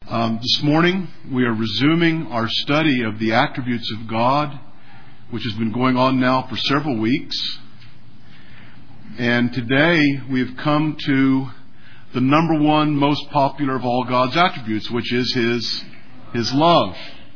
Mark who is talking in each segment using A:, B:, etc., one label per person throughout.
A: This morning we are resuming our study of the attributes of God, which has been going on now for several weeks. And today we have come to the number one most popular of all God's attributes, which is His love.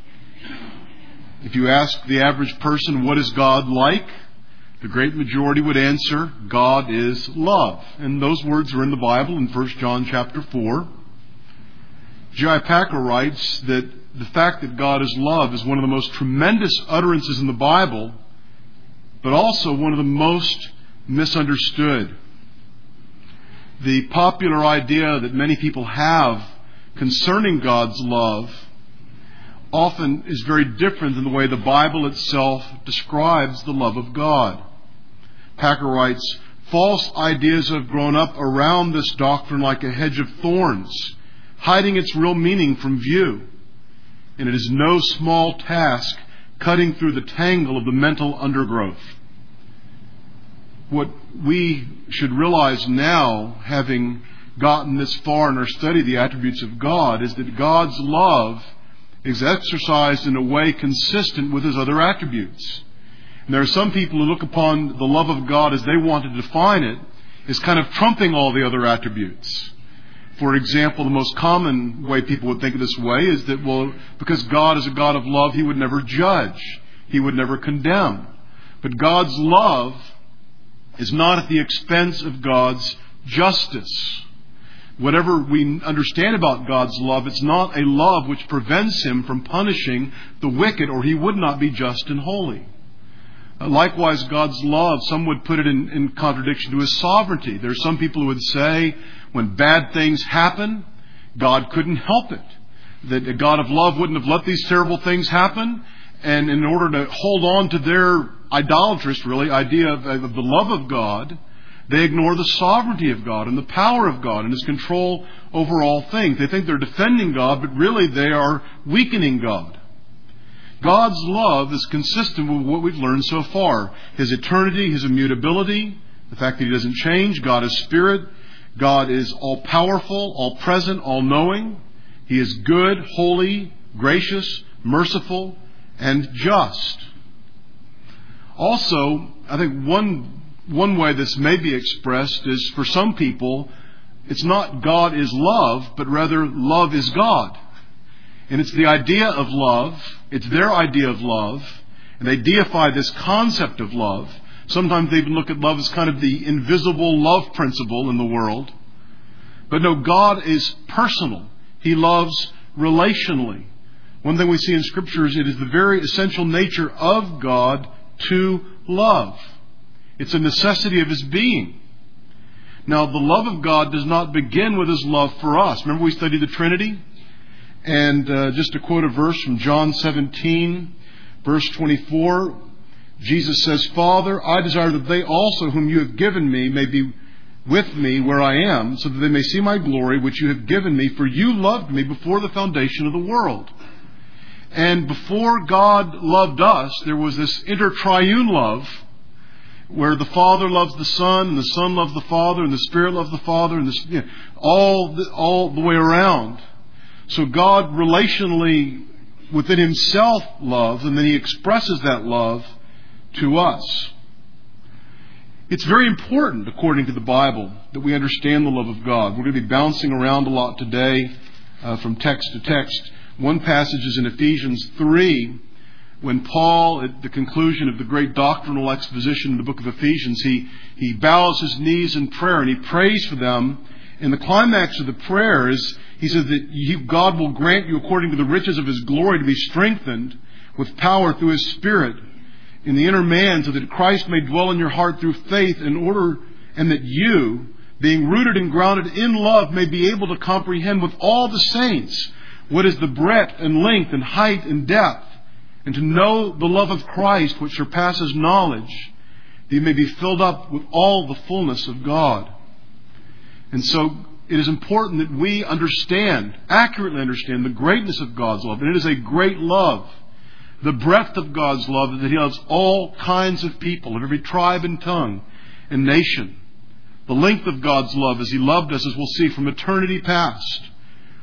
A: If you ask the average person, what is God like? The great majority would answer, God is love. And those words are in the Bible in 1 John chapter 4. J.I. Packer writes that the fact that God is love is one of the most tremendous utterances in the Bible, but also one of the most misunderstood. The popular idea that many people have concerning God's love often is very different than the way the Bible itself describes the love of God. Packer writes, false ideas have grown up around this doctrine like a hedge of thorns, hiding its real meaning from view. And it is no small task cutting through the tangle of the mental undergrowth. What we should realize now, having gotten this far in our study of the attributes of God, is that God's love is exercised in a way consistent with His other attributes. And there are some people who look upon the love of God as they want to define it as kind of trumping all the other attributes. For example, the most common way people would think of this way is that, well, because God is a God of love, He would never judge. He would never condemn. But God's love is not at the expense of God's justice. Whatever we understand about God's love, it's not a love which prevents Him from punishing the wicked, or He would not be just and holy. Likewise, God's love, some would put it in contradiction to His sovereignty. There are some people who would say, when bad things happen, God couldn't help it. That a God of love wouldn't have let these terrible things happen. And in order to hold on to their idolatrous, idea of the love of God, they ignore the sovereignty of God and the power of God and His control over all things. They think they're defending God, but really they are weakening God. God's love is consistent with what we've learned so far. His eternity, His immutability, the fact that He doesn't change. God is spirit. God is all-powerful, all-present, all-knowing. He is good, holy, gracious, merciful, and just. Also, I think one way this may be expressed is, for some people, it's not God is love, but rather love is God. And it's the idea of love, it's their idea of love, and they deify this concept of love. Sometimes they even look at love as kind of the invisible love principle in the world. But no, God is personal. He loves relationally. One thing we see in Scripture is it is the very essential nature of God to love. It's a necessity of His being. Now, the love of God does not begin with His love for us. Remember we studied the Trinity? And just to quote a verse from John 17, verse 24, Jesus says, Father, I desire that they also whom you have given me may be with me where I am, so that they may see my glory which you have given me, for you loved me before the foundation of the world. And before God loved us, there was this intertriune love, where the Father loves the Son, and the Son loves the Father, and the Spirit loves the Father, and all the way around. So God relationally within Himself loves, and then He expresses that love to us. It's very important, according to the Bible, that we understand the love of God. We're going to be bouncing around a lot today from text to text. One passage is in Ephesians 3, when Paul, at the conclusion of the great doctrinal exposition in the book of Ephesians, he bows his knees in prayer and he prays for them. And the climax of the prayer is, he says that God will grant you, according to the riches of His glory, to be strengthened with power through His Spirit in the inner man, so that Christ may dwell in your heart through faith, and that you, being rooted and grounded in love, may be able to comprehend with all the saints what is the breadth and length and height and depth, and to know the love of Christ which surpasses knowledge, that you may be filled up with all the fullness of God. And so it is important that we accurately understand the greatness of God's love. And it is a great love. The breadth of God's love is that He loves all kinds of people, of every tribe and tongue and nation. The length of God's love is He loved us, as we'll see, from eternity past.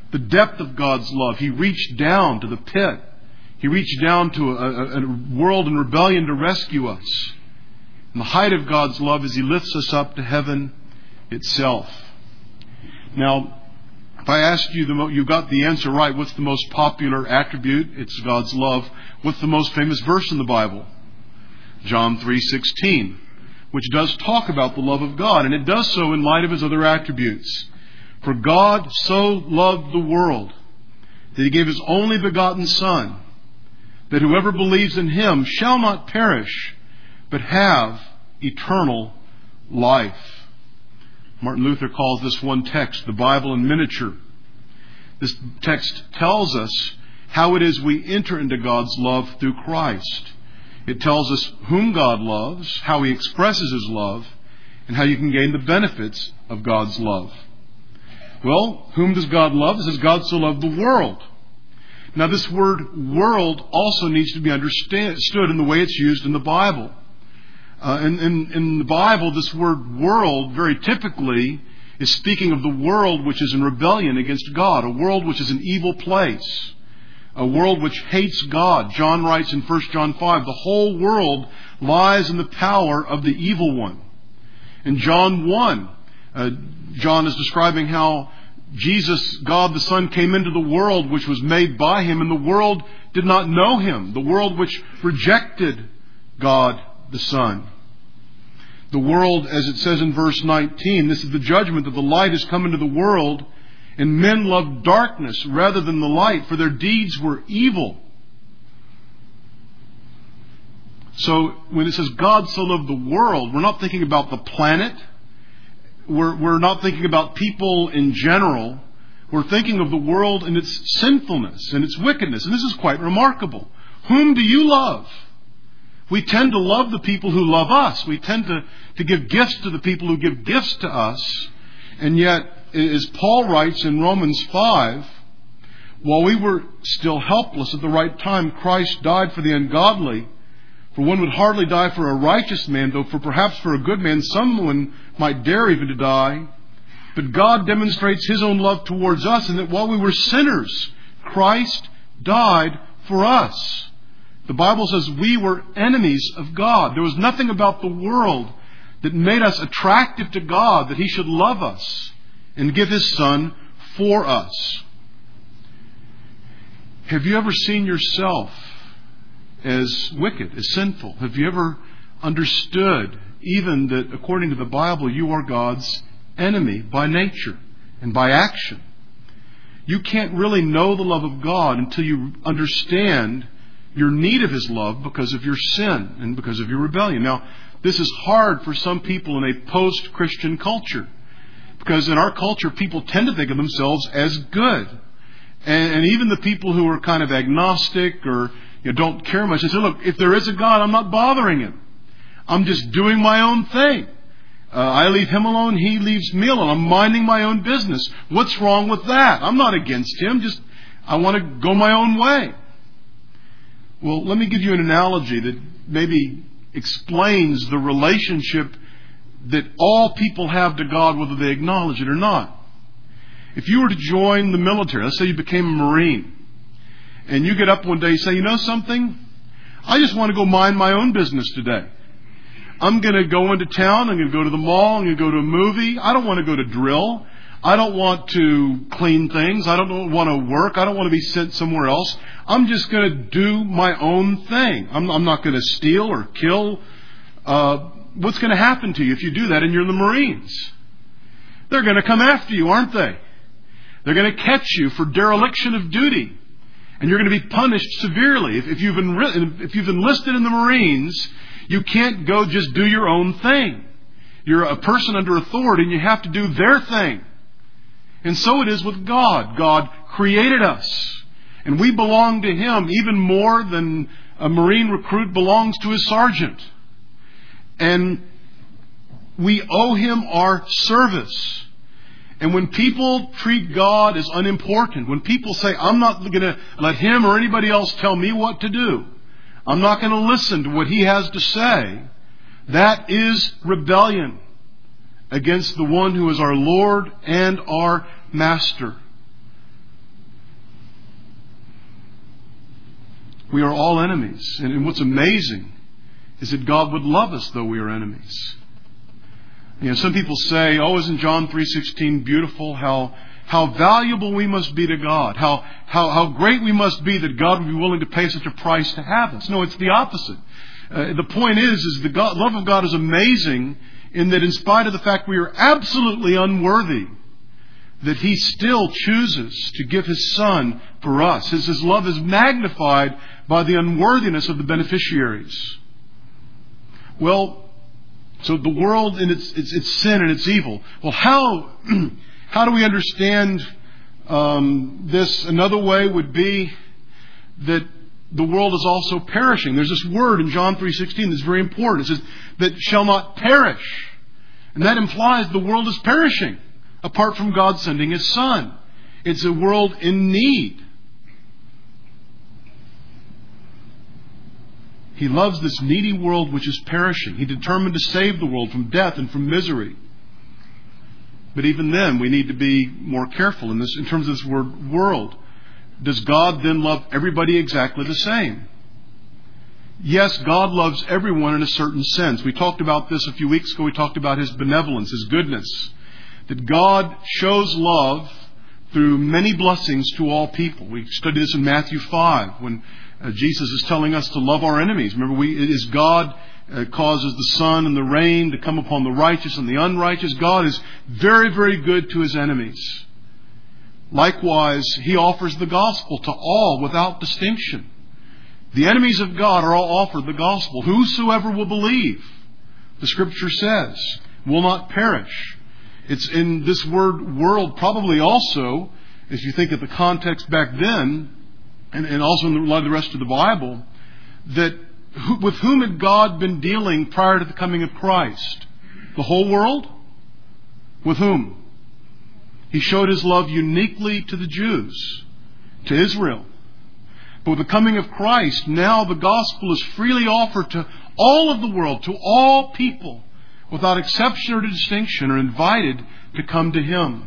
A: the depth of God's love. He reached down to the pit. He reached down to a world in rebellion to rescue us. And the height of God's love is He lifts us up to heaven itself. Now, if I asked you, you got the answer right. What's the most popular attribute? It's God's love. What's the most famous verse in the Bible? John 3:16, which does talk about the love of God, and it does so in light of His other attributes. For God so loved the world that He gave His only begotten Son, that whoever believes in Him shall not perish, but have eternal life. Martin Luther calls this one text the Bible in miniature. This text tells us how it is we enter into God's love through Christ. It tells us whom God loves, how He expresses His love, and how you can gain the benefits of God's love. Well, whom does God love? It says God so loved the world. Now, this word world also needs to be understood in the way it's used in the Bible. In the Bible, this word world very typically is speaking of the world which is in rebellion against God, a world which is an evil place, a world which hates God. John writes in 1 John 5, the whole world lies in the power of the evil one. In John 1, John is describing how Jesus, God the Son, came into the world which was made by Him, and the world did not know Him, the world which rejected God the Son. The world, as it says in verse 19, this is the judgment, that the light has come into the world, and men loved darkness rather than the light, for their deeds were evil. So when it says God so loved the world, we're not thinking about the planet. We're not thinking about people in general. We're thinking of the world and its sinfulness and its wickedness. And this is quite remarkable. Whom do you love? We tend to love the people who love us. We tend to give gifts to the people who give gifts to us. And yet, as Paul writes in Romans 5, while we were still helpless at the right time, Christ died for the ungodly. For one would hardly die for a righteous man, though perhaps for a good man someone might dare even to die. But God demonstrates His own love towards us, in that while we were sinners, Christ died for us. The Bible says we were enemies of God. There was nothing about the world that made us attractive to God, that He should love us and give His Son for us. Have you ever seen yourself as wicked, as sinful? Have you ever understood even that according to the Bible you are God's enemy by nature and by action? You can't really know the love of God until you understand your need of His love because of your sin and because of your rebellion. Now, this is hard for some people in a post-Christian culture, because in our culture people tend to think of themselves as good. And even the people who are kind of agnostic or don't care much, they say, look, if there is a God, I'm not bothering Him. I'm just doing my own thing. I leave Him alone, He leaves me alone. I'm minding my own business. What's wrong with that? I'm not against Him, just I want to go my own way. Well, let me give you an analogy that maybe explains the relationship that all people have to God, whether they acknowledge it or not. If you were to join the military, let's say you became a Marine, and you get up one day and say, you know something? I just want to go mind my own business today. I'm going to go into town, I'm going to go to the mall, I'm going to go to a movie. I don't want to go to drill. I don't want to clean things. I don't want to work. I don't want to be sent somewhere else. I'm just going to do my own thing. I'm not going to steal or kill. What's going to happen to you if you do that and you're in the Marines? They're going to come after you, aren't they? They're going to catch you for dereliction of duty. And you're going to be punished severely. If you've enlisted in the Marines, you can't go just do your own thing. You're a person under authority and you have to do their thing. And so it is with God. God created us. And we belong to Him even more than a Marine recruit belongs to his sergeant. And we owe Him our service. And when people treat God as unimportant, when people say, I'm not going to let Him or anybody else tell me what to do, I'm not going to listen to what He has to say, that is rebellion against the one who is our Lord and our Master. We are all enemies. And what's amazing is that God would love us though we are enemies. Some people say, isn't John 3:16 beautiful? How valuable we must be to God. How great we must be that God would be willing to pay such a price to have us. No, it's the opposite. The point is the love of God is amazing in that in spite of the fact we are absolutely unworthy, that He still chooses to give His Son for us. His love is magnified by the unworthiness of the beneficiaries. Well, so the world and its sin and its evil. Well, how do we understand this? Another way would be that the world is also perishing. There's this word in John 3:16 that's very important. It says that shall not perish. And that implies the world is perishing apart from God sending His Son. It's a world in need. He loves this needy world which is perishing. He determined to save the world from death and from misery. But even then, we need to be more careful in terms of this word world. Does God then love everybody exactly the same? Yes, God loves everyone in a certain sense. We talked about this a few weeks ago. We talked about His benevolence, His goodness. That God shows love through many blessings to all people. We studied this in Matthew 5 when Jesus is telling us to love our enemies. Remember, it is God causes the sun and the rain to come upon the righteous and the unrighteous. God is very, very good to His enemies. Likewise, He offers the gospel to all without distinction. The enemies of God are all offered the gospel. Whosoever will believe, the Scripture says, will not perish. It's in this word world probably also, if you think of the context back then, and also in light of the rest of the Bible, that with whom had God been dealing prior to the coming of Christ? The whole world? With whom? He showed His love uniquely to the Jews, to Israel. But with the coming of Christ, now the gospel is freely offered to all of the world, to all people, without exception or distinction, are invited to come to Him.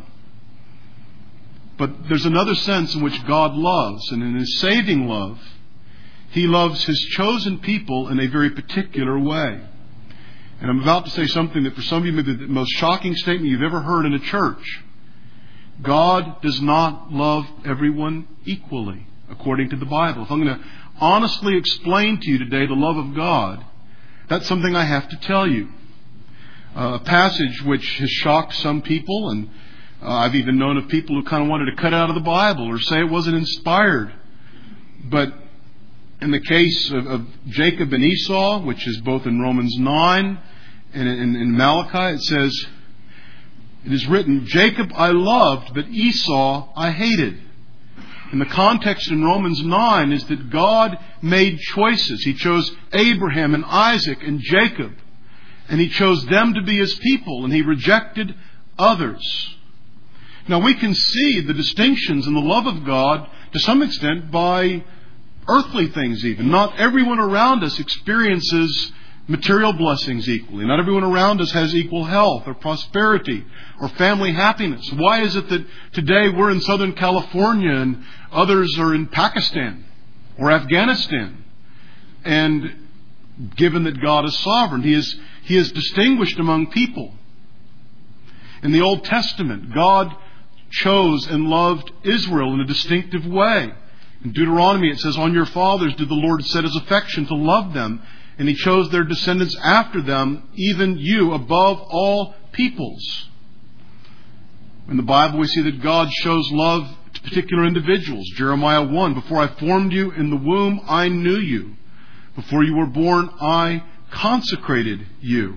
A: But there's another sense in which God loves, and in His saving love, He loves His chosen people in a very particular way. And I'm about to say something that for some of you may be the most shocking statement you've ever heard in a church. God does not love everyone equally, according to the Bible. If I'm going to honestly explain to you today the love of God, that's something I have to tell you. A passage which has shocked some people, and I've even known of people who kind of wanted to cut out of the Bible or say it wasn't inspired. But in the case of Jacob and Esau, which is both in Romans 9 and in Malachi, it says, it is written, Jacob I loved, but Esau I hated. And the context in Romans 9 is that God made choices. He chose Abraham and Isaac and Jacob. And He chose them to be His people. And He rejected others. Now we can see the distinctions in the love of God to some extent by earthly things even. Not everyone around us experiences material blessings equally. Not everyone around us has equal health or prosperity or family happiness. Why is it that today we're in Southern California and others are in Pakistan or Afghanistan? And given that God is sovereign, He is distinguished among people. In the Old Testament, God chose and loved Israel in a distinctive way. In Deuteronomy it says, on your fathers did the Lord set His affection to love them, and He chose their descendants after them, even you, above all peoples. In the Bible we see that God shows love to particular individuals. Jeremiah 1, before I formed you in the womb, I knew you. Before you were born, I consecrated you.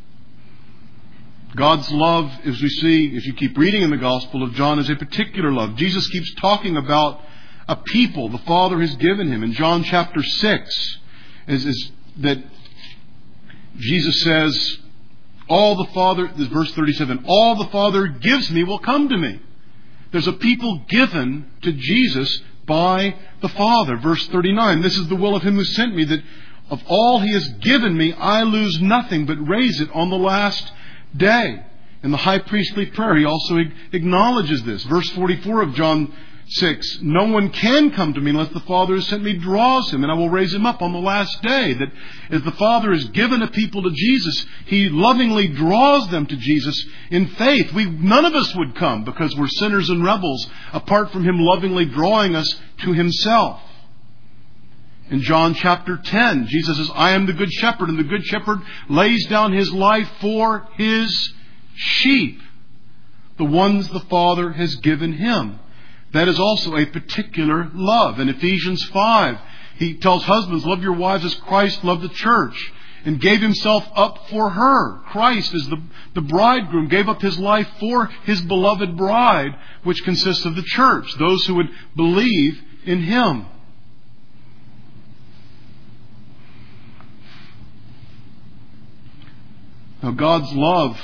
A: God's love, as we see, if you keep reading in the Gospel of John, is a particular love. Jesus keeps talking about a people the Father has given Him. In John chapter 6, is that Jesus says, all the Father, this is verse 37, all the Father gives me will come to me. There's a people given to Jesus by the Father. Verse 39, this is the will of Him who sent me, that of all He has given me, I lose nothing, but raise it on the last day. In the high priestly prayer, He also acknowledges this. Verse 44 of John 6, no one can come to me unless the Father who sent me draws him, and I will raise him up on the last day. That as the Father has given a people to Jesus, He lovingly draws them to Jesus in faith. None of us would come because we're sinners and rebels apart from Him lovingly drawing us to Himself. In John chapter 10, Jesus says, I am the good shepherd, and the good shepherd lays down his life for his sheep, the ones the Father has given Him. That is also a particular love. In Ephesians 5, He tells husbands, love your wives as Christ loved the church and gave Himself up for her. Christ, as the bridegroom, gave up His life for His beloved bride, which consists of the church, those who would believe in Him. Now, God's love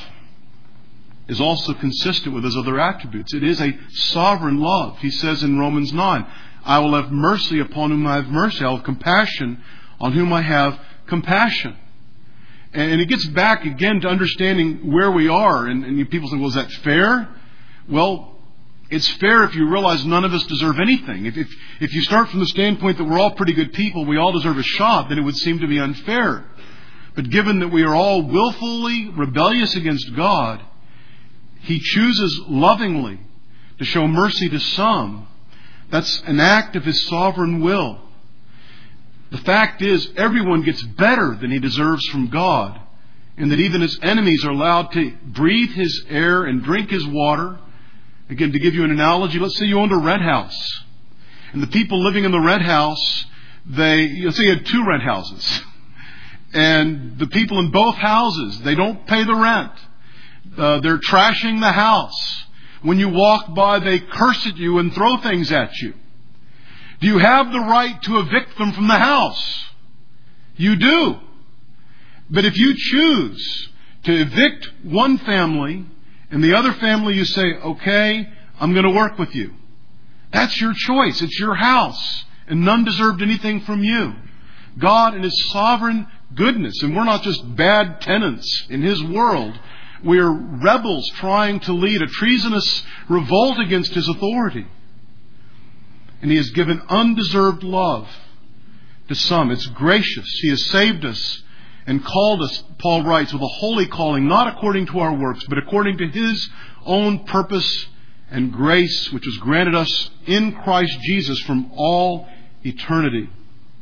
A: is also consistent with His other attributes. It is a sovereign love. He says in Romans 9, I will have mercy upon whom I have mercy. I will have compassion on whom I have compassion. And it gets back again to understanding where we are. And people say, well, is that fair? Well, it's fair if you realize none of us deserve anything. If you start from the standpoint that we're all pretty good people, we all deserve a shot, then it would seem to be unfair. But given that we are all willfully rebellious against God, He chooses lovingly to show mercy to some. That's an act of His sovereign will. The fact is, everyone gets better than he deserves from God, and that even His enemies are allowed to breathe His air and drink His water. Again, to give you an analogy, let's say you owned a rent house, and the people living in the rent house, let's say you had 2 rent houses, and the people in both houses, they don't pay the rent. They're trashing the house. When you walk by, they curse at you and throw things at you. Do you have the right to evict them from the house? You do. But if you choose to evict one family and the other family you say, okay, I'm going to work with you. That's your choice. It's your house. And none deserved anything from you. God in His sovereign goodness, and we're not just bad tenants in His world. We're rebels trying to lead a treasonous revolt against His authority. And He has given undeserved love to some. It's gracious. He has saved us and called us, Paul writes, with a holy calling, not according to our works, but according to His own purpose and grace, which was granted us in Christ Jesus from all eternity.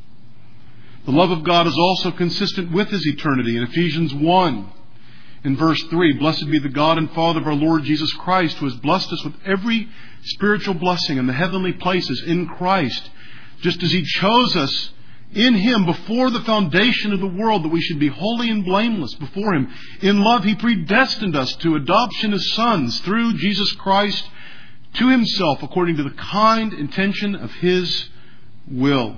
A: The love of God is also consistent with His eternity. In Ephesians 1, in verse 3, blessed be the God and Father of our Lord Jesus Christ, who has blessed us with every spiritual blessing in the heavenly places in Christ, just as He chose us in Him before the foundation of the world, that we should be holy and blameless before Him. In love, He predestined us to adoption as sons through Jesus Christ to Himself, according to the kind intention of His will.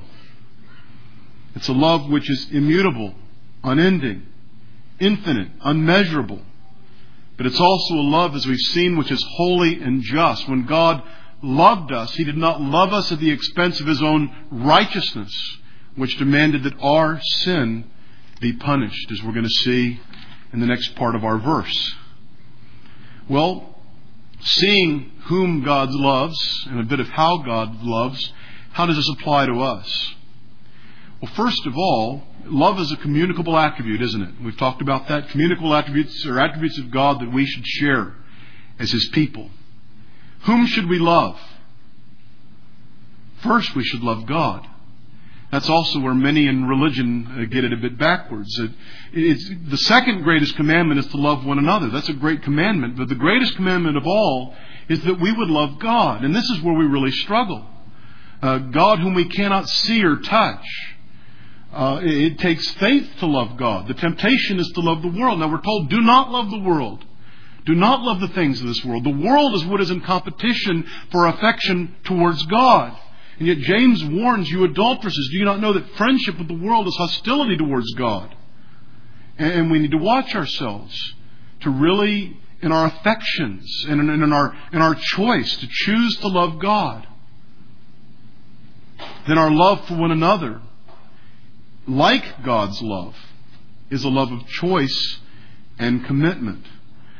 A: It's a love which is immutable, unending, infinite, unmeasurable. But it's also a love, as we've seen, which is holy and just. When God loved us, He did not love us at the expense of His own righteousness, which demanded that our sin be punished, as we're going to see in the next part of our verse. Well, seeing whom God loves and a bit of how God loves, how does this apply to us? Well, first of all, love is a communicable attribute, isn't it? We've talked about that. Communicable attributes are attributes of God that we should share as His people. Whom should we love? First, we should love God. That's also where many in religion get it a bit backwards. The second greatest commandment is to love one another. That's a great commandment. But the greatest commandment of all is that we would love God. And this is where we really struggle. God whom we cannot see or touch. It takes faith to love God. The temptation is to love the world. Now we're told, do not love the world. Do not love the things of this world. The world is what is in competition for affection towards God. And yet James warns you adulteresses, do you not know that friendship with the world is hostility towards God? And we need to watch ourselves to really, in our affections and in our choice, to choose to love God. Then our love for one another, like God's love, is a love of choice and commitment.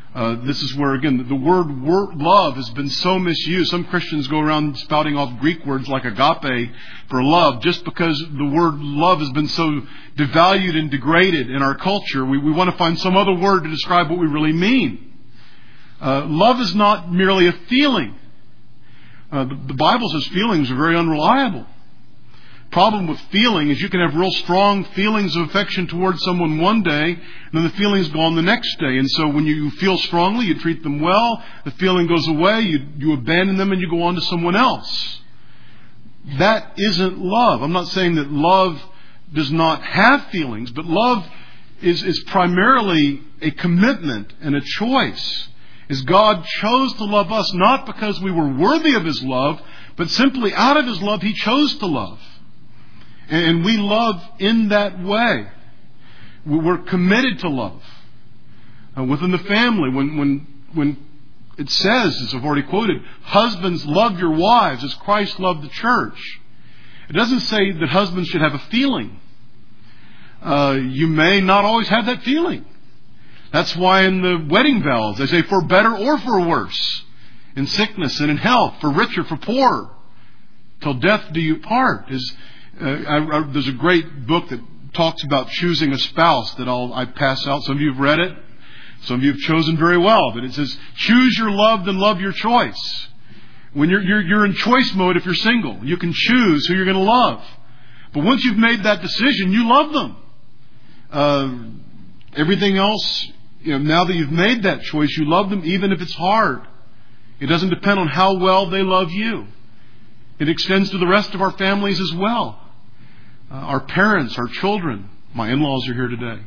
A: This is where, again, the word love has been so misused. Some Christians go around spouting off Greek words like agape for love just because the word love has been so devalued and degraded in our culture. We want to find some other word to describe what we really mean. Love is not merely a feeling. The Bible says feelings are very unreliable. Problem with feeling is you can have real strong feelings of affection towards someone one day, and then the feeling's gone the next day. And so when you feel strongly, you treat them well, the feeling goes away, you abandon them, and you go on to someone else. That isn't love. I'm not saying that love does not have feelings, but love is primarily a commitment and a choice. As God chose to love us, not because we were worthy of His love, but simply out of His love, He chose to love. And we love in that way. We're committed to love. Within the family, when it says, as I've already quoted, husbands, love your wives as Christ loved the church. It doesn't say that husbands should have a feeling. You may not always have that feeling. That's why in the wedding vows they say for better or for worse, in sickness and in health, for richer, for poorer, till death do you part. There's a great book that talks about choosing a spouse that I pass out. Some of you have read it. Some of you have chosen very well. But it says, choose your love, then love your choice. When you're in choice mode if you're single, you can choose who you're going to love. But once you've made that decision, you love them. Everything else, now that you've made that choice, you love them even if it's hard. It doesn't depend on how well they love you. It extends to the rest of our families as well. Our parents, our children. My in-laws are here today.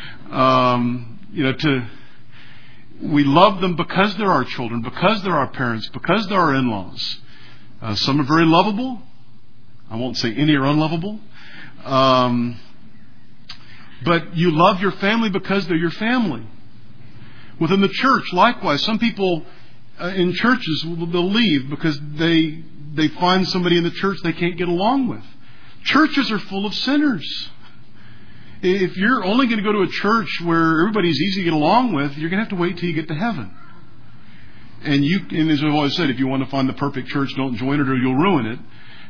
A: We love them because they're our children, because they're our parents, because they're our in-laws. Some are very lovable. I won't say any are unlovable. But you love your family because they're your family. Within the church, likewise, some people in churches, they'll leave because they find somebody in the church they can't get along with. Churches are full of sinners. If you're only going to go to a church where everybody's easy to get along with, you're going to have to wait till you get to heaven. And as I've always said, if you want to find the perfect church, don't join it or you'll ruin it.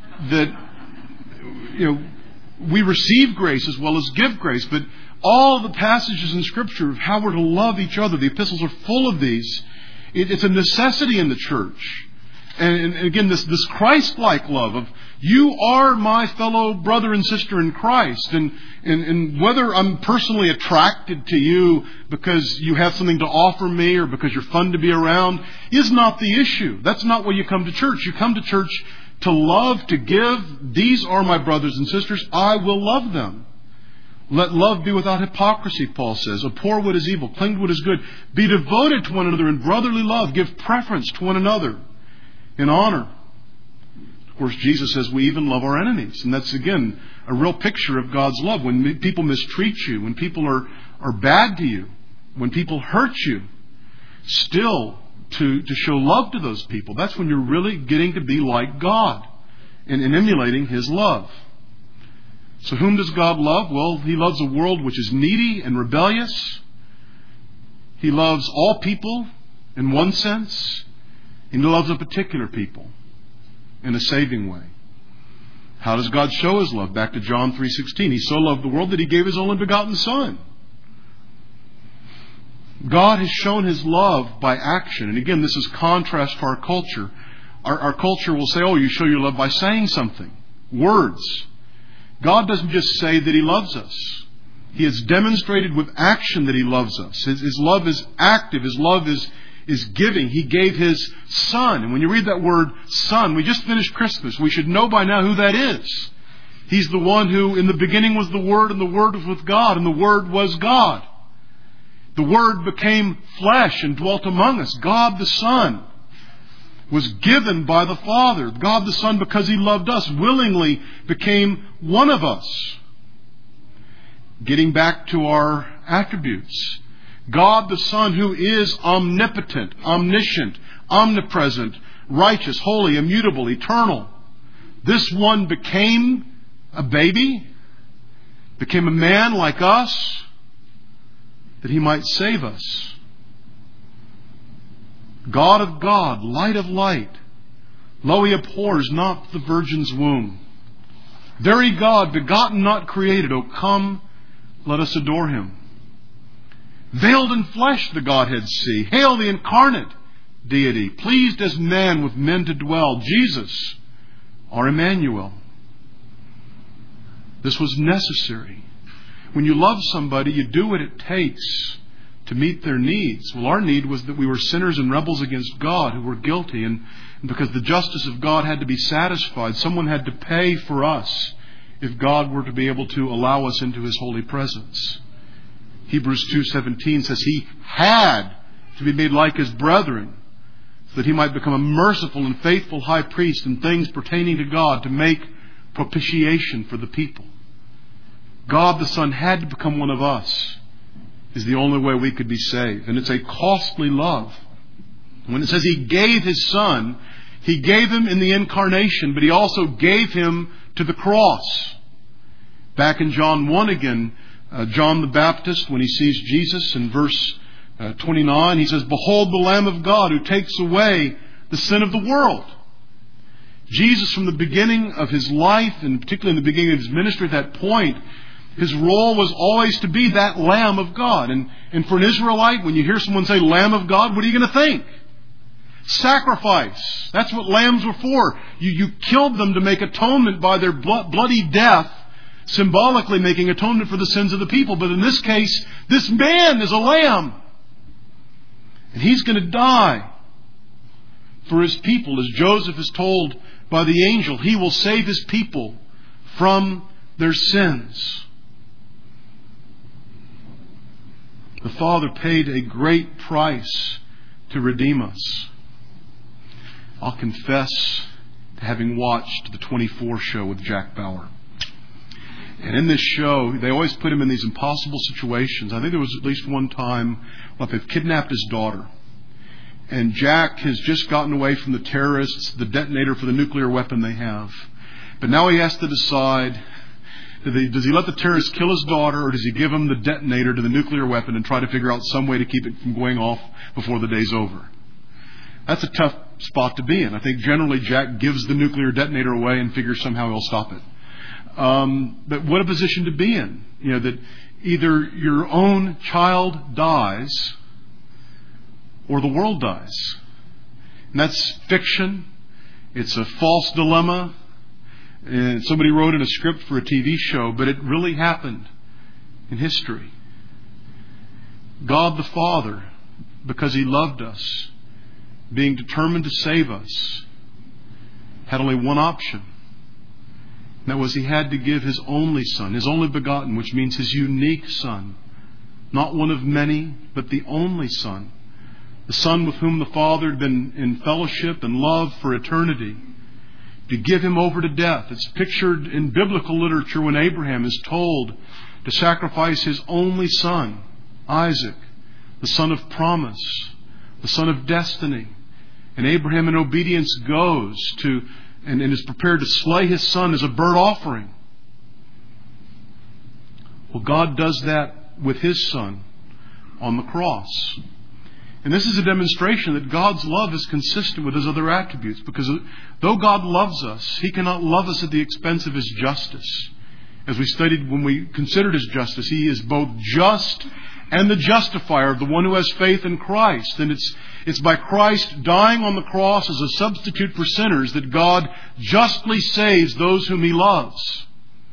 A: That, we receive grace as well as give grace, but all the passages in Scripture of how we're to love each other, the epistles are full of these. It's a necessity in the church. And again, this Christ-like love of, you are my fellow brother and sister in Christ. And whether I'm personally attracted to you because you have something to offer me or because you're fun to be around is not the issue. That's not why you come to church. You come to church to love, to give. These are my brothers and sisters. I will love them. Let love be without hypocrisy, Paul says. Abhor what is evil. Cling to what is good. Be devoted to one another in brotherly love. Give preference to one another in honor. Of course, Jesus says we even love our enemies. And that's, again, a real picture of God's love. When people mistreat you, when people are bad to you, when people hurt you, still to show love to those people, that's when you're really getting to be like God and emulating His love. So whom does God love? Well, He loves a world which is needy and rebellious. He loves all people in one sense. And He loves a particular people in a saving way. How does God show His love? Back to John 3:16. He so loved the world that He gave His only begotten Son. God has shown His love by action. And again, this is contrast to our culture. Our culture will say, you show your love by saying something. Words. God doesn't just say that He loves us. He has demonstrated with action that He loves us. His love is active. His love is giving. He gave His Son. And when you read that word Son, we just finished Christmas. We should know by now who that is. He's the one who in the beginning was the Word, and the Word was with God, and the Word was God. The Word became flesh and dwelt among us. God the Son was given by the Father. God the Son, because He loved us, willingly became one of us. Getting back to our attributes. God the Son, who is omnipotent, omniscient, omnipresent, righteous, holy, immutable, eternal. This one became a baby, became a man like us, that He might save us. God of God, light of light. Lo, He abhors not the virgin's womb. Very God, begotten, not created. O come, let us adore Him. Veiled in flesh the Godhead see. Hail the incarnate deity, pleased as man with men to dwell. Jesus, our Emmanuel. This was necessary. When you love somebody, you do what it takes to meet their needs. Well, our need was that we were sinners and rebels against God who were guilty. And because the justice of God had to be satisfied, someone had to pay for us if God were to be able to allow us into His holy presence. Hebrews 2:17 says He had to be made like His brethren, so that He might become a merciful and faithful high priest in things pertaining to God, to make propitiation for the people. God the Son had to become one of us, is the only way we could be saved. And it's a costly love. When it says He gave His Son, He gave Him in the incarnation, but He also gave Him to the cross. Back in John 1 again, John the Baptist, when he sees Jesus in verse 29, he says, "Behold the Lamb of God who takes away the sin of the world." Jesus, from the beginning of His life, and particularly in the beginning of His ministry, at that point, His role was always to be that Lamb of God. And for an Israelite, when you hear someone say Lamb of God, what are you going to think? Sacrifice. That's what lambs were for. You killed them to make atonement by their bloody death, symbolically making atonement for the sins of the people. But in this case, this man is a lamb. And He's going to die for His people. As Joseph is told by the angel, He will save His people from their sins. The Father paid a great price to redeem us. I'll confess to having watched the 24 show with Jack Bauer. And in this show, they always put him in these impossible situations. I think there was at least one time where they've kidnapped his daughter. And Jack has just gotten away from the terrorists, the detonator for the nuclear weapon they have. But now he has to decide, does he let the terrorists kill his daughter, or does he give him the detonator to the nuclear weapon and try to figure out some way to keep it from going off before the day's over? That's a tough spot to be in. I think generally Jack gives the nuclear detonator away and figures somehow he'll stop it. But what a position to be in. You know, that either your own child dies or the world dies. And that's fiction. It's a false dilemma. And somebody wrote in a script for a TV show, but it really happened in history. God the Father, because He loved us, being determined to save us, had only one option. And that was He had to give His only Son, His only begotten, which means His unique Son. Not one of many, but the only Son. The Son with whom the Father had been in fellowship and love for eternity. To give Him over to death. It's pictured in biblical literature when Abraham is told to sacrifice his only son, Isaac, the son of promise, the son of destiny. And Abraham in obedience goes to and is prepared to slay his son as a burnt offering. Well, God does that with His Son on the cross. And this is a demonstration that God's love is consistent with His other attributes. Because though God loves us, He cannot love us at the expense of His justice. As we studied when we considered His justice, He is both just and the justifier of the one who has faith in Christ. And it's by Christ dying on the cross as a substitute for sinners that God justly saves those whom He loves.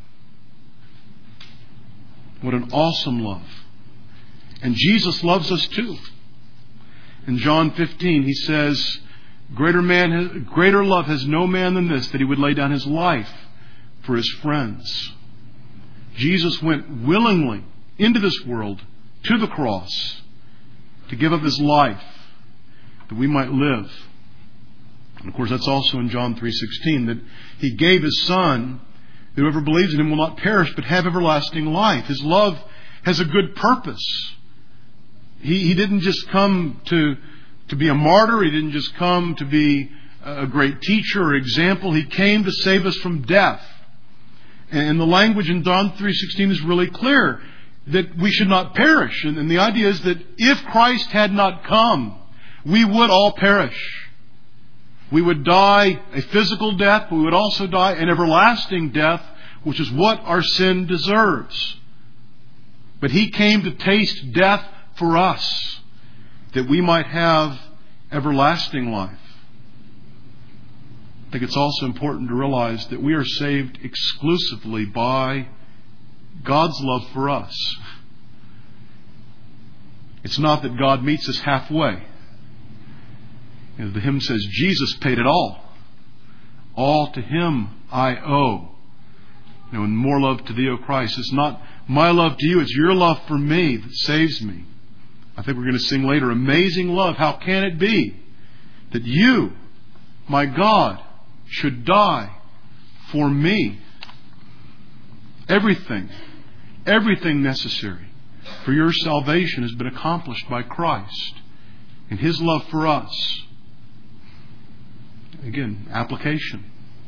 A: What an awesome love. And Jesus loves us too. In John 15, He says, greater love has no man than this, that He would lay down His life for His friends. Jesus went willingly into this world to the cross to give up His life that we might live. And of course, that's also in John 3:16, that He gave His Son, that whoever believes in Him will not perish but have everlasting life. His love has a good purpose. He didn't just come to be a martyr. He didn't just come to be a great teacher or example. He came to save us from death. And the language in John 3:16 is really clear, that we should not perish. And the idea is that if Christ had not come, we would all perish. We would die a physical death, but we would also die an everlasting death, which is what our sin deserves. But He came to taste death for us, that we might have everlasting life. I think it's also important to realize that we are saved exclusively by God's love for us. It's not that God meets us halfway. As the hymn says, Jesus paid it all. All to Him I owe. And more love to Thee, O Christ. It's not my love to you, it's your love for me that saves me. I think we're going to sing later, amazing love, how can it be that you, my God, should die for me? Everything necessary for your salvation has been accomplished by Christ and His love for us. Again, application.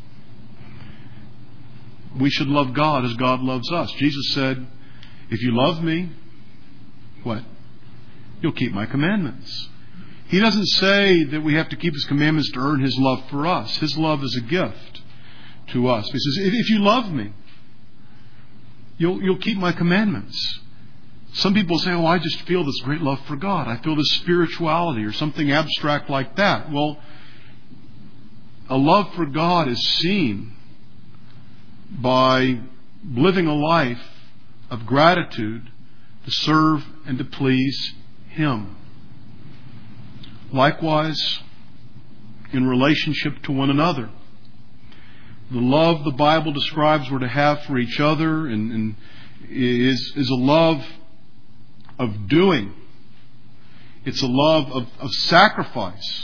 A: We should love God as God loves us. Jesus said, if you love me, what? You'll keep my commandments. He doesn't say that we have to keep His commandments to earn His love for us. His love is a gift to us. He says, if you love me, you'll keep my commandments. Some people say, I just feel this great love for God. I feel this spirituality or something abstract like that. Well, a love for God is seen by living a life of gratitude to serve and to please Him. Likewise, in relationship to one another, the love the Bible describes we're to have for each other and is a love of doing. It's a love of sacrifice.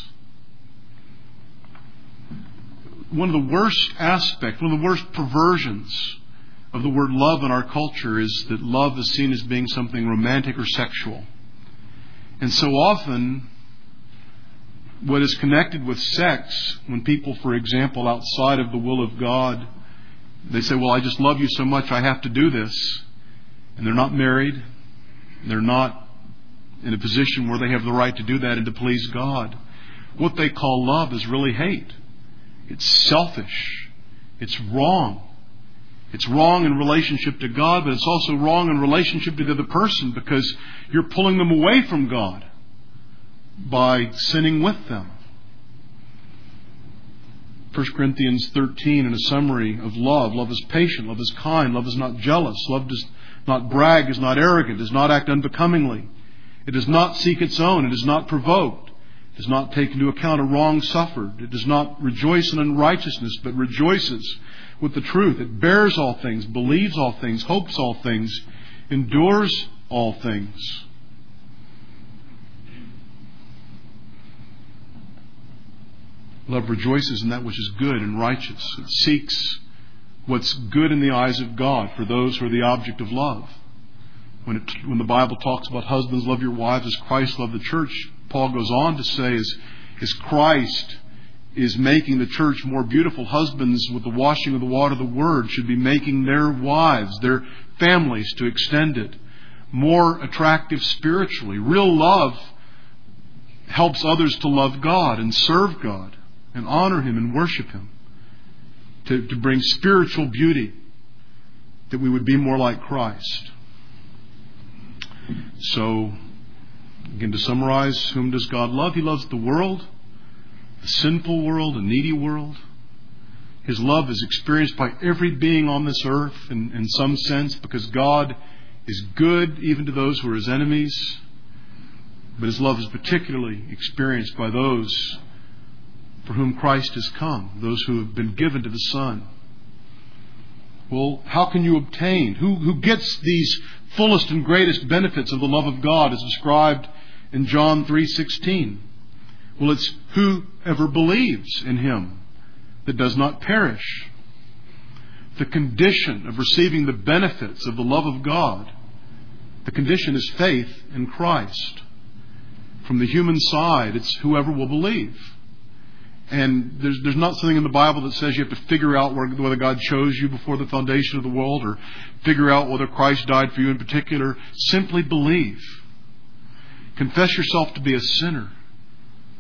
A: One of the worst aspects, one of the worst perversions of the word love in our culture is that love is seen as being something romantic or sexual. And so often, what is connected with sex, when people, for example, outside of the will of God, they say, I just love you so much I have to do this. And they're not married. They're not in a position where they have the right to do that and to please God. What they call love is really hate. It's selfish. It's wrong. It's wrong in relationship to God, but it's also wrong in relationship to the other person because you're pulling them away from God by sinning with them. 1 Corinthians 13 in a summary of love. Love is patient. Love is kind. Love is not jealous. Love does not brag, is not arrogant, does not act unbecomingly. It does not seek its own. It is not provoked. It does not take into account a wrong suffered. It does not rejoice in unrighteousness, but rejoices with the truth. It bears all things, believes all things, hopes all things, endures all things. Love rejoices in that which is good and righteous. It seeks what's good in the eyes of God for those who are the object of love. When the Bible talks about husbands, love your wives as Christ loved the church, Paul goes on to say, as Christ is making the church more beautiful, husbands with the washing of the water of the Word should be making their wives, their families, to extend it, more attractive spiritually. Real love helps others to love God and serve God and honor Him and worship Him, to bring spiritual beauty, that we would be more like Christ. So, again, to summarize, whom does God love? He loves the world, the sinful world, a needy world. His love is experienced by every being on this earth in some sense, because God is good even to those who are His enemies. But His love is particularly experienced by those for whom Christ has come, those who have been given to the Son. Well, how can you obtain? Who gets these fullest and greatest benefits of the love of God as described in John 3:16? Well, it's whoever believes in Him that does not perish. The condition of receiving the benefits of the love of God, the condition is faith in Christ. From the human side, it's whoever will believe. And there's not something in the Bible that says you have to figure out whether God chose you before the foundation of the world or figure out whether Christ died for you in particular. Simply believe. Confess yourself to be a sinner.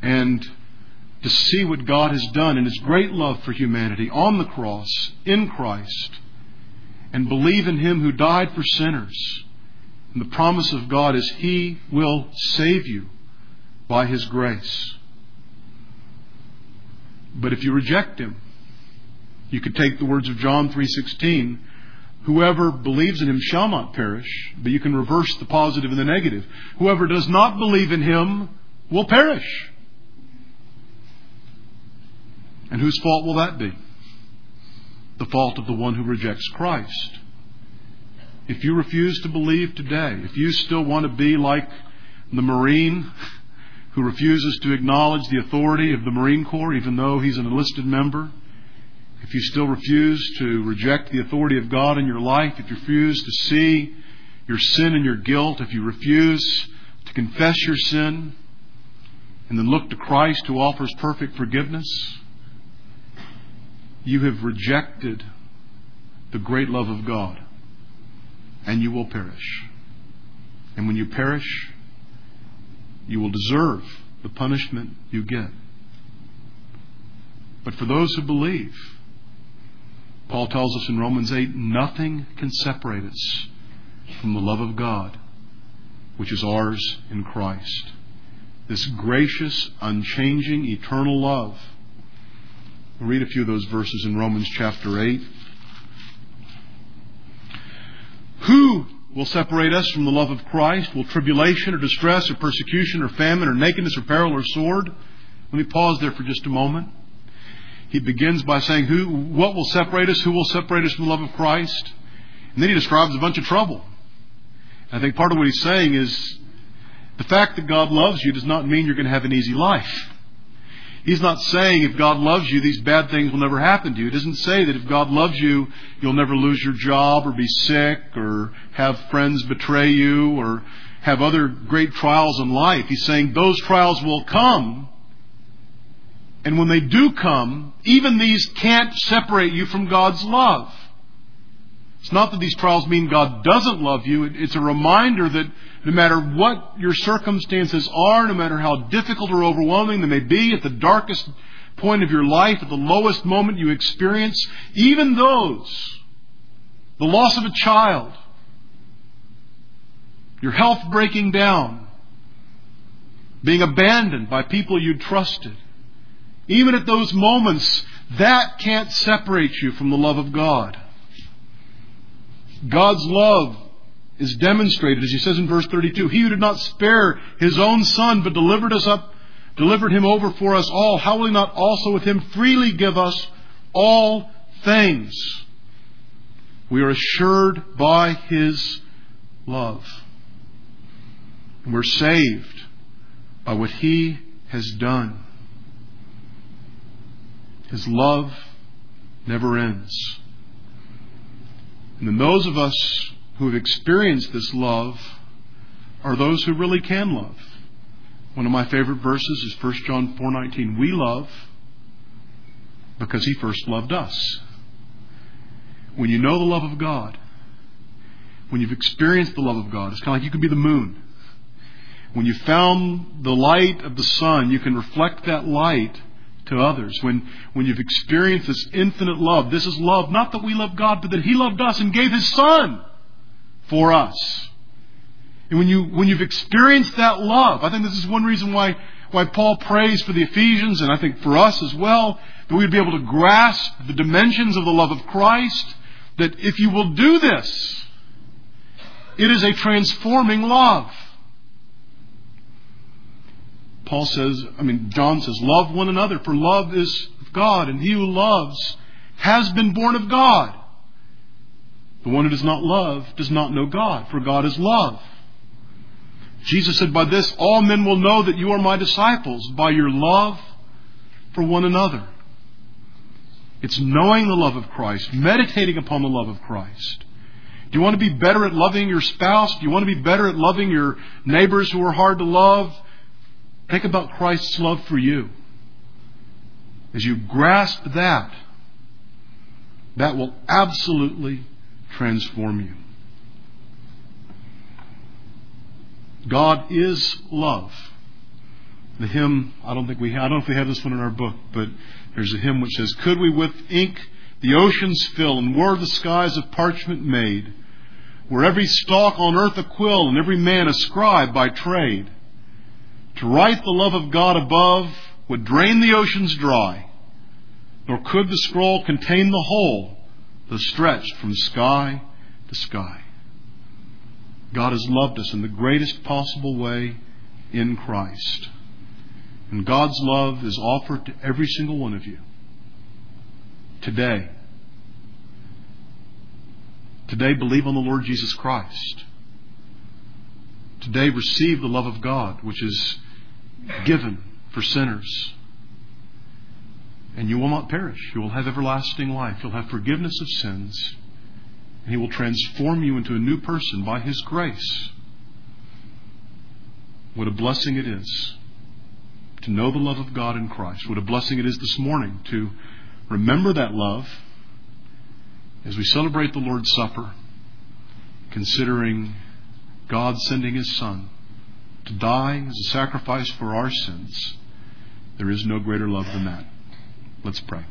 A: and to see what God has done in His great love for humanity on the cross, in Christ, and believe in Him who died for sinners. And the promise of God is He will save you by His grace. But if you reject Him, you could take the words of John 3:16, whoever believes in Him shall not perish, but you can reverse the positive and the negative. Whoever does not believe in Him will perish. And whose fault will that be? The fault of the one who rejects Christ. If you refuse to believe today, if you still want to be like the Marine who refuses to acknowledge the authority of the Marine Corps, even though he's an enlisted member, if you still refuse to reject the authority of God in your life, if you refuse to see your sin and your guilt, if you refuse to confess your sin and then look to Christ who offers perfect forgiveness, you have rejected the great love of God, and you will perish. And when you perish, you will deserve the punishment you get. But for those who believe, Paul tells us in Romans 8, nothing can separate us from the love of God, which is ours in Christ. This gracious, unchanging, eternal love. We'll read a few of those verses in Romans chapter 8. Who will separate us from the love of Christ? Will tribulation or distress or persecution or famine or nakedness or peril or sword? Let me pause there for just a moment. He begins by saying, what will separate us? Who will separate us from the love of Christ? And then he describes a bunch of trouble. I think part of what he's saying is the fact that God loves you does not mean you're going to have an easy life. He's not saying if God loves you, these bad things will never happen to you. He doesn't say that if God loves you, you'll never lose your job or be sick or have friends betray you or have other great trials in life. He's saying those trials will come. And when they do come, even these can't separate you from God's love. It's not that these trials mean God doesn't love you. It's a reminder that no matter what your circumstances are, no matter how difficult or overwhelming they may be, at the darkest point of your life, at the lowest moment you experience, even those, the loss of a child, your health breaking down, being abandoned by people you trusted, even at those moments, that can't separate you from the love of God. God's love is demonstrated, as he says in verse 32, He who did not spare His own Son, but delivered Him over for us all, how will He not also with Him freely give us all things? We are assured by His love. And we're saved by what He has done. His love never ends. And then those of us who have experienced this love are those who really can love. One of my favorite verses is 1 John 4:19. We love because He first loved us. When you know the love of God, when you've experienced the love of God, it's kind of like you can be the moon. When you found the light of the sun, you can reflect that light to others. When you've experienced this infinite love, this is love, not that we love God, but that He loved us and gave His Son for us. And when you've experienced that love, I think this is one reason why Paul prays for the Ephesians, and I think for us as well, that we'd be able to grasp the dimensions of the love of Christ, that if you will do this, it is a transforming love. John says, love one another, for love is of God, and he who loves has been born of God. The one who does not love does not know God, for God is love. Jesus said, by this all men will know that you are my disciples, by your love for one another. It's knowing the love of Christ, meditating upon the love of Christ. Do you want to be better at loving your spouse? Do you want to be better at loving your neighbors who are hard to love? Think about Christ's love for you. As you grasp that, that will absolutely transform you. God is love. The hymn, I don't know if we have this one in our book, but there's a hymn which says, "Could we with ink the oceans fill, and were the skies of parchment made, were every stalk on earth a quill, and every man a scribe by trade, to write the love of God above would drain the oceans dry, nor could the scroll contain the whole, though stretched from sky to sky." God has loved us in the greatest possible way in Christ. And God's love is offered to every single one of you today. Today, believe on the Lord Jesus Christ. Today, receive the love of God, which is given for sinners. And you will not perish. You will have everlasting life. You'll have forgiveness of sins. And He will transform you into a new person by His grace. What a blessing it is to know the love of God in Christ. What a blessing it is this morning to remember that love as we celebrate the Lord's Supper, considering God sending His Son to die as a sacrifice for our sins. There is no greater love than that. Let's pray.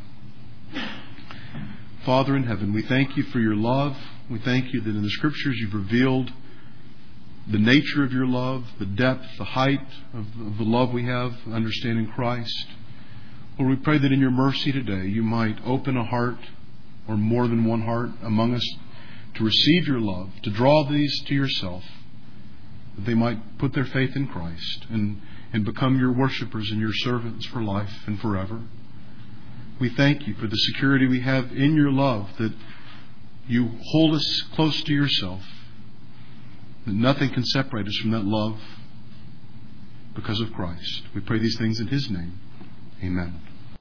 A: Father in heaven, we thank You for Your love. We thank You that in the Scriptures You've revealed the nature of Your love, the depth, the height of the love we have, understanding Christ. Lord, we pray that in Your mercy today You might open a heart, or more than one heart among us, to receive Your love, to draw these to Yourself, that they might put their faith in Christ and become Your worshipers and Your servants for life and forever. We thank You for the security we have in Your love, that You hold us close to Yourself, that nothing can separate us from that love because of Christ. We pray these things in His name. Amen.